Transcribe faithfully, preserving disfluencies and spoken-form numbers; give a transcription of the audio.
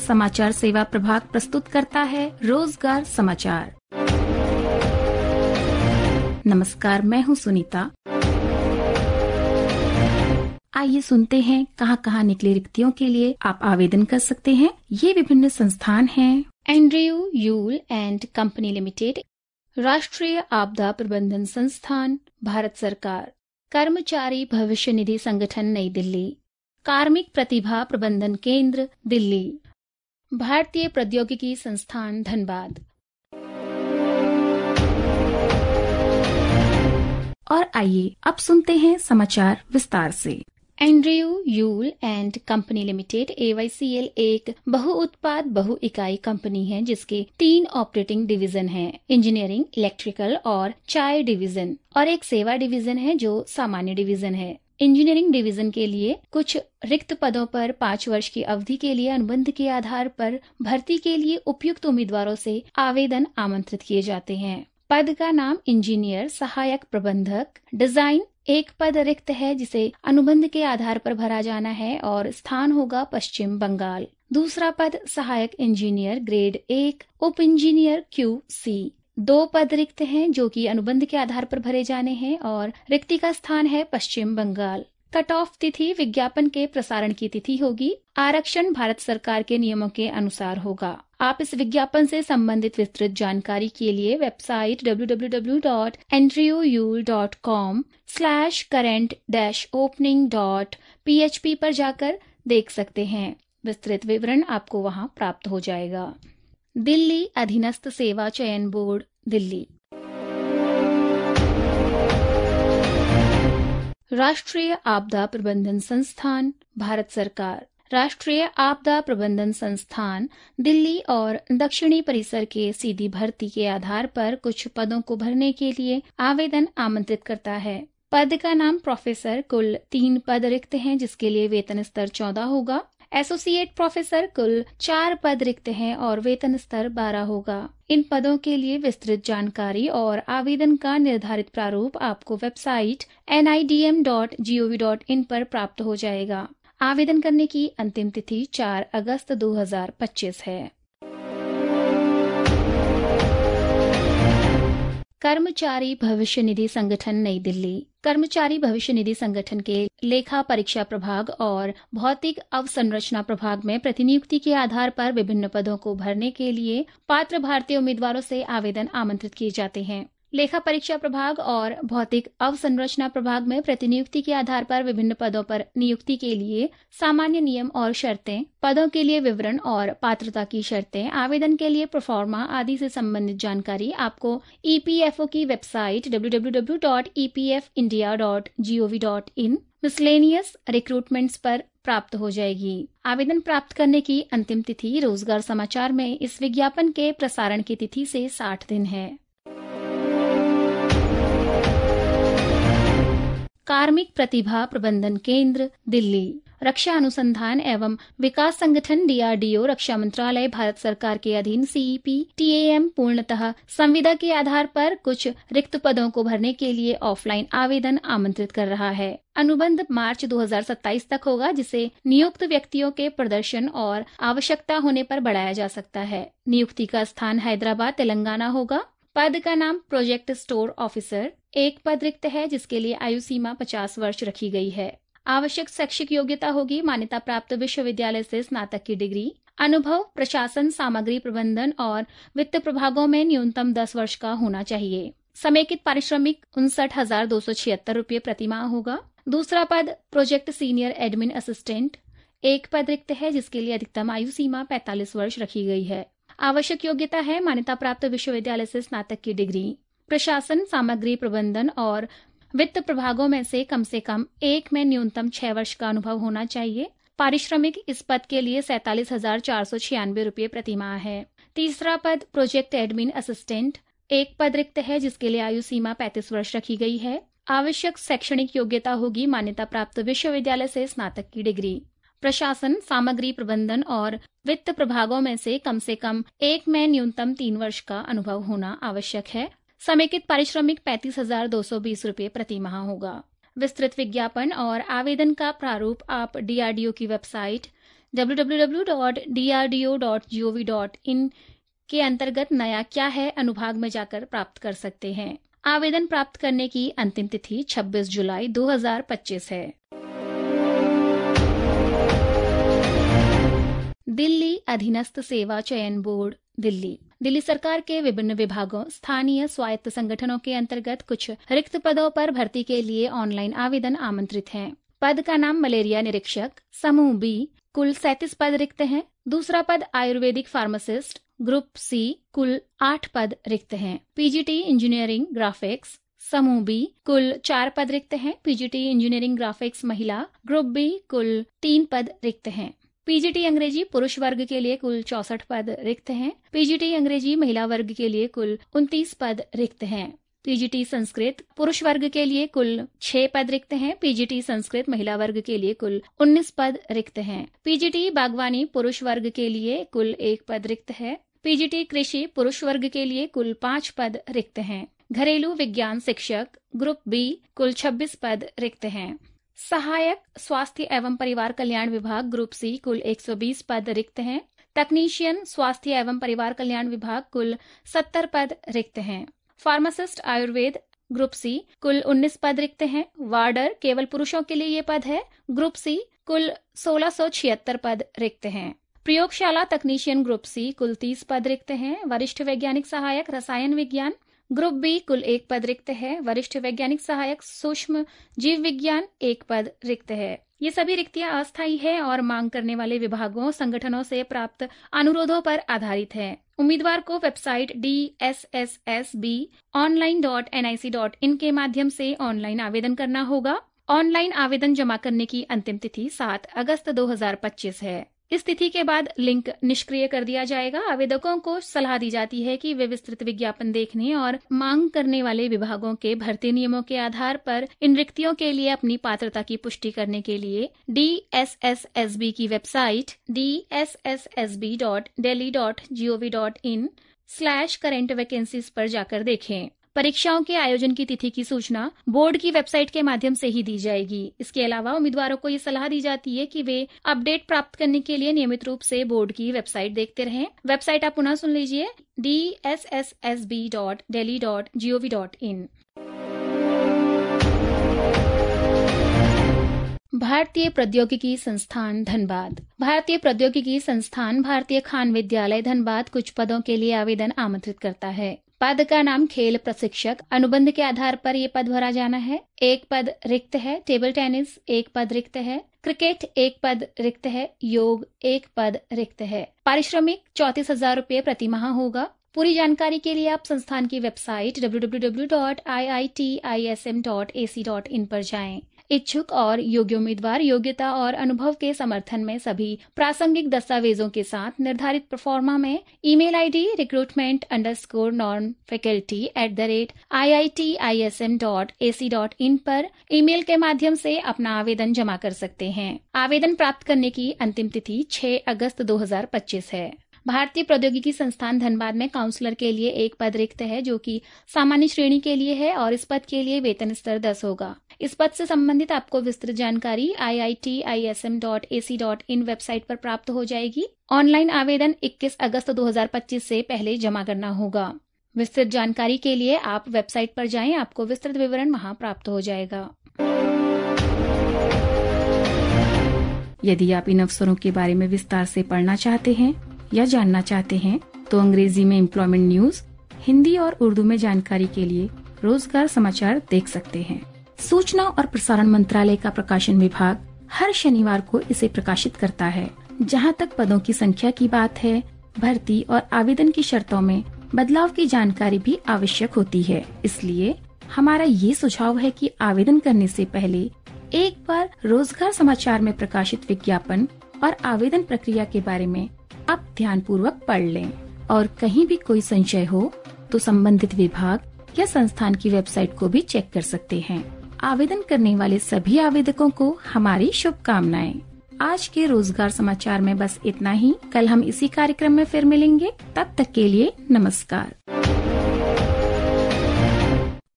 समाचार सेवा प्रभाग प्रस्तुत करता है रोजगार समाचार। नमस्कार, मैं हूं सुनीता। आइए सुनते हैं कहां कहां निकले रिक्तियों के लिए आप आवेदन कर सकते हैं। ये विभिन्न संस्थान हैं: Andrew Yule and company limited, राष्ट्रीय आपदा प्रबंधन संस्थान, भारत सरकार, कर्मचारी भविष्य निधि संगठन नई दिल्ली, कार्मिक प्रतिभा प्रबंधन केंद्र दिल्ली, भारतीय प्रौद्योगिकी संस्थान धनबाद। और आइए अब सुनते हैं समाचार विस्तार से। Andrew Yule and company limited A Y C L एक बहु उत्पाद बहु इकाई कंपनी है जिसके तीन ऑपरेटिंग डिवीजन हैं: इंजीनियरिंग, इलेक्ट्रिकल और चाय डिवीजन, और एक सेवा डिवीजन है जो सामान्य डिवीजन है। इंजीनियरिंग डिवीजन के लिए कुछ रिक्त पदों पर पाँच वर्ष की अवधि के लिए अनुबंध के आधार पर भर्ती के लिए उपयुक्त उम्मीदवारों से आवेदन आमंत्रित किए जाते हैं। पद का नाम इंजीनियर सहायक प्रबंधक डिजाइन एक पद रिक्त है जिसे अनुबंध के आधार पर भरा जाना है और स्थान होगा पश्चिम बंगाल। दूसरा पद सहायक इंजीनियर ग्रेड एक उप इंजीनियर क्यू सी। दो पद रिक्त हैं जो कि अनुबंध के आधार पर भरे जाने हैं और रिक्ति का स्थान है पश्चिम बंगाल। कट ऑफ तिथि विज्ञापन के प्रसारण की तिथि होगी। आरक्षण भारत सरकार के नियमों के अनुसार होगा। आप इस विज्ञापन से संबंधित विस्तृत जानकारी के लिए website W W W dot andrew yule dot com slash current dash opening dot P H P पर जाकर देख सकते हैं। विस्तृत विवरण आपको वहां प्राप्त हो जाएगा। दिल्ली अधीनस्थ सेवा चयन बोर्ड दिल्ली, राष्ट्रीय आपदा प्रबंधन संस्थान, भारत सरकार, राष्ट्रीय आपदा प्रबंधन संस्थान दिल्ली और दक्षिणी परिसर के सीधी भर्ती के आधार पर कुछ पदों को भरने के लिए आवेदन आमंत्रित करता है। पद का नाम प्रोफेसर, कुल तीन पद रिक्त हैं जिसके लिए वेतन स्तर चौदह होगा। एसोसिएट प्रोफेसर, कुल चार पद रिक्त हैं और वेतन स्तर बारह होगा। इन पदों के लिए विस्तृत जानकारी और आवेदन का निर्धारित प्रारूप आपको website N I D M dot G O V dot in पर प्राप्त हो जाएगा। आवेदन करने की अंतिम तिथि चार अगस्त दो हज़ार पच्चीस है। कर्मचारी भविष्य निधि संगठन नई दिल्ली, कर्मचारी भविष्य निधि संगठन के लेखा परीक्षा प्रभाग और भौतिक अवसंरचना प्रभाग में प्रतिनियुक्ति के आधार पर विभिन्न पदों को भरने के लिए पात्र भारतीय उम्मीदवारों से आवेदन आमंत्रित किए जाते हैं। लेखा परीक्षा प्रभाग और भौतिक अवसंरचना प्रभाग में प्रतिनियुक्ति के आधार पर विभिन्न पदों पर नियुक्ति के लिए सामान्य नियम और शर्तें, पदों के लिए विवरण और पात्रता की शर्तें, आवेदन के लिए प्रोफार्मा आदि से संबंधित जानकारी आपको ई पी एफ ओ की website W W W dot E P F India dot G O V dot in miscellaneous recruitments पर प्राप्त हो जाएगी। आवेदन प्राप्त करने की अंतिम तिथि रोजगार समाचार में इस विज्ञापन के प्रसारण की तिथि से साठ दिन है। कार्मिक प्रतिभा प्रबंधन केंद्र दिल्ली, रक्षा अनुसंधान एवं विकास संगठन डी आर डी ओ, रक्षा मंत्रालय, भारत सरकार के अधीन C E P T A M पूर्णतः संविदा के आधार पर कुछ रिक्त पदों को भरने के लिए ऑफलाइन आवेदन आमंत्रित कर रहा है। अनुबंध मार्च दो हज़ार सत्ताईस तक होगा जिसे नियुक्त व्यक्तियों के प्रदर्शन और आवश्यकता होने पर बढ़ाया जा सकता है। नियुक्ति का स्थान हैदराबाद तेलंगाना होगा। पद का नाम प्रोजेक्ट स्टोर ऑफिसर, एक पद रिक्त है जिसके लिए आयु सीमा पचास वर्ष रखी गई है। आवश्यक शैक्षिक योग्यता होगी मान्यता प्राप्त विश्वविद्यालय से स्नातक की डिग्री। अनुभव प्रशासन, सामग्री प्रबंधन और वित्त प्रभागों में न्यूनतम दस वर्ष का होना चाहिए। समेकित पारिश्रमिक उनसठ हजार दो सौ छिहत्तर रूपये प्रतिमाह होगा। दूसरा पद प्रोजेक्ट सीनियर एडमिन असिस्टेंट, एक पद रिक्त है जिसके लिए अधिकतम आयु सीमा पैंतालीस वर्ष रखी गई है। आवश्यक योग्यता है मान्यता प्राप्त विश्वविद्यालय से स्नातक की डिग्री। प्रशासन, सामग्री प्रबंधन और वित्त प्रभागों में से कम से कम एक में न्यूनतम छह वर्ष का अनुभव होना चाहिए। पारिश्रमिक इस पद के लिए सैंतालीस हजार चार सौ छियानवे रूपये प्रतिमाह है। तीसरा पद प्रोजेक्ट एडमिन असिस्टेंट, एक पद रिक्त है जिसके लिए आयु सीमा पैंतीस वर्ष रखी गई है। आवश्यक शैक्षणिक योग्यता होगी मान्यता प्राप्त विश्वविद्यालय से स्नातक की डिग्री। प्रशासन, सामग्री प्रबंधन और वित्त प्रभागों में से कम से कम एक में न्यूनतम तीन वर्ष का अनुभव होना आवश्यक है। समेकित पारिश्रमिक पैंतीस हजार दो सौ बीस रूपये प्रतिमाह होगा। विस्तृत विज्ञापन और आवेदन का प्रारूप आप डी आर डी ओ की website W W W dot D R D O dot G O V dot in के अंतर्गत नया क्या है अनुभाग में जाकर प्राप्त कर सकते हैं। आवेदन प्राप्त करने की अंतिम तिथि छब्बीस जुलाई दो हज़ार पच्चीस है। दिल्ली अधीनस्थ सेवा चयन बोर्ड दिल्ली दिल्ली सरकार के विभिन्न विभागों, स्थानीय स्वायत्त संगठनों के अंतर्गत कुछ रिक्त पदों पर भर्ती के लिए ऑनलाइन आवेदन आमंत्रित हैं। पद का नाम मलेरिया निरीक्षक, समूह बी, कुल सैंतीस पद रिक्त हैं। दूसरा पद आयुर्वेदिक फार्मासिस्ट, ग्रुप सी, कुल आठ पद रिक्त हैं। पीजीटी इंजीनियरिंग ग्राफिक्स, समूह बी, कुल चार पद रिक्त हैं। पीजीटी इंजीनियरिंग ग्राफिक्स महिला, ग्रुप बी, कुल तीन पद रिक्त हैं। पीजीटी अंग्रेजी पुरुष वर्ग के लिए कुल चौसठ पद रिक्त हैं। पीजीटी अंग्रेजी महिला वर्ग के लिए कुल उनतीस पद रिक्त हैं। पीजीटी संस्कृत पुरुष वर्ग के लिए कुल छह पद रिक्त हैं। पीजीटी संस्कृत महिला वर्ग के लिए कुल उन्नीस पद रिक्त हैं। पीजीटी बागवानी पुरुष वर्ग के लिए कुल एक पद रिक्त है। पीजीटी कृषि पुरुष वर्ग के लिए कुल पाँच पद रिक्त हैं। घरेलू विज्ञान शिक्षक ग्रुप बी, कुल छब्बीस पद रिक्त हैं। सहायक स्वास्थ्य एवं परिवार कल्याण विभाग ग्रुप सी, कुल एक सौ बीस पद रिक्त हैं। तकनीशियन स्वास्थ्य एवं परिवार कल्याण विभाग कुल सत्तर पद रिक्त हैं। फार्मासिस्ट आयुर्वेद ग्रुप सी, कुल उन्नीस पद रिक्त हैं। वार्डर केवल पुरुषों के लिए ये पद है। ग्रुप सी, कुल सोलह सौ छिहत्तर पद रिक्त हैं। प्रयोगशाला तकनीशियन ग्रुप सी, कुल तीस पद रिक्त हैं। वरिष्ठ वैज्ञानिक सहायक रसायन विज्ञान ग्रुप बी, कुल एक पद रिक्त है। वरिष्ठ वैज्ञानिक सहायक सूक्ष्म जीव विज्ञान एक पद रिक्त है। ये सभी रिक्तियां अस्थायी है और मांग करने वाले विभागों संगठनों से प्राप्त अनुरोधों पर आधारित है। उम्मीदवार को website D S S S B online dot N I C dot in के माध्यम से ऑनलाइन आवेदन करना होगा। ऑनलाइन आवेदन जमा करने की अंतिम तिथि सात अगस्त दो हज़ार पच्चीस है। इस तिथि के बाद लिंक निष्क्रिय कर दिया जाएगा। आवेदकों को सलाह दी जाती है कि वे विस्तृत विज्ञापन देखने और मांग करने वाले विभागों के भर्ती नियमों के आधार पर इन रिक्तियों के लिए अपनी पात्रता की पुष्टि करने के लिए D S S S B की website D S S S B dot Delhi dot G O V dot in slash current vacancies पर जाकर देखें। परीक्षाओं के आयोजन की तिथि की सूचना बोर्ड की वेबसाइट के माध्यम से ही दी जाएगी। इसके अलावा उम्मीदवारों को ये सलाह दी जाती है कि वे अपडेट प्राप्त करने के लिए नियमित रूप से बोर्ड की वेबसाइट देखते रहें। वेबसाइट आप पुनः सुन लीजिए D S S S B dot Delhi dot G O V dot in. भारतीय प्रौद्योगिकी संस्थान धनबाद भारतीय प्रौद्योगिकी संस्थान भारतीय खान विद्यालय धनबाद कुछ पदों के लिए आवेदन आमंत्रित करता है। पद का नाम खेल प्रशिक्षक, अनुबंध के आधार पर ये पद भरा जाना है। एक पद रिक्त है। टेबल टेनिस एक पद रिक्त है। क्रिकेट एक पद रिक्त है। योग एक पद रिक्त है। पारिश्रमिक चौंतीस हजार रूपये प्रति माह होगा। पूरी जानकारी के लिए आप संस्थान की website W W W dot I I T I S M dot A C dot in पर जाएं। इच्छुक और योग्य उम्मीदवार योग्यता और अनुभव के समर्थन में सभी प्रासंगिक दस्तावेजों के साथ निर्धारित प्रोफार्मा में email ID recruitment underscore non faculty at the rate I I T I S M dot A C dot in पर ईमेल के माध्यम से अपना आवेदन जमा कर सकते हैं। आवेदन प्राप्त करने की अंतिम तिथि छह अगस्त दो हज़ार पच्चीस है। भारतीय प्रौद्योगिकी संस्थान धनबाद में काउंसलर के लिए एक पद रिक्त है जो कि सामान्य श्रेणी के लिए है और इस पद के लिए वेतन स्तर दस होगा। इस पद से संबंधित आपको विस्तृत जानकारी I I T I S M dot A C dot in website पर प्राप्त हो जाएगी। ऑनलाइन आवेदन इक्कीस अगस्त दो हज़ार पच्चीस से पहले जमा करना होगा। विस्तृत जानकारी के लिए आप वेबसाइट पर जाएं, आपको विस्तृत विवरण वहां प्राप्त हो जाएगा। यदि आप इन अवसरों के बारे में विस्तार से पढ़ना चाहते हैं या जानना चाहते हैं तो अंग्रेजी में एम्प्लॉयमेंट न्यूज, हिंदी और उर्दू में जानकारी के लिए रोजगार समाचार देख सकते हैं। सूचना और प्रसारण मंत्रालय का प्रकाशन विभाग हर शनिवार को इसे प्रकाशित करता है। जहां तक पदों की संख्या की बात है, भर्ती और आवेदन की शर्तों में बदलाव की जानकारी भी आवश्यक होती है। इसलिए हमारा ये सुझाव है कि आवेदन करने से पहले एक बार रोजगार समाचार में प्रकाशित विज्ञापन और आवेदन प्रक्रिया के बारे में आप ध्यान पूर्वक पढ़ लें और कहीं भी कोई संशय हो तो संबंधित विभाग या संस्थान की वेबसाइट को भी चेक कर सकते हैं। आवेदन करने वाले सभी आवेदकों को हमारी शुभकामनाएं। आज के रोजगार समाचार में बस इतना ही। कल हम इसी कार्यक्रम में फिर मिलेंगे। तब तक के लिए नमस्कार।